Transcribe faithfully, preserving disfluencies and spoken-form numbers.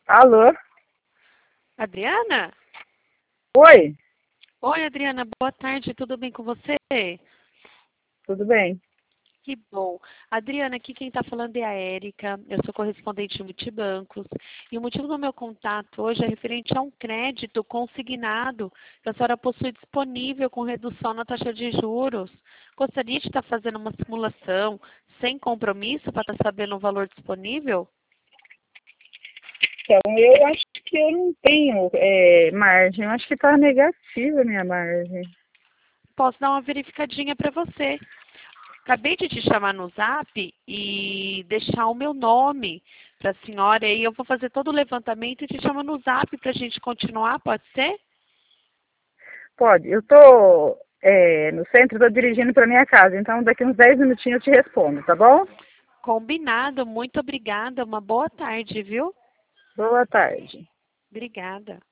Alô? Adriana? Oi, Oi, Adriana, boa tarde, tudo bem com você? tudo bem? Que bom. Adriana, aqui quem está falando é a Érica, eu sou correspondente de Multibancos, e o motivo do meu contato hoje é referente a um crédito consignado que a senhora possui disponível com redução na taxa de juros. Gostaria de estar fazendo uma simulação sem compromisso para estar sabendo o valor disponível? Então, eu acho que eu não tenho é, margem, eu acho que está negativa a minha margem. Posso dar uma verificadinha para você. Acabei de te chamar no Zap e deixar o meu nome para a senhora, e eu vou fazer todo o levantamento e te chamo no Zap para a gente continuar, pode ser? Pode, eu estou no centro, estou dirigindo para minha casa, então daqui uns dez minutinhos eu te respondo, tá bom? Combinado, muito obrigada, uma boa tarde, viu? Boa tarde. Obrigada.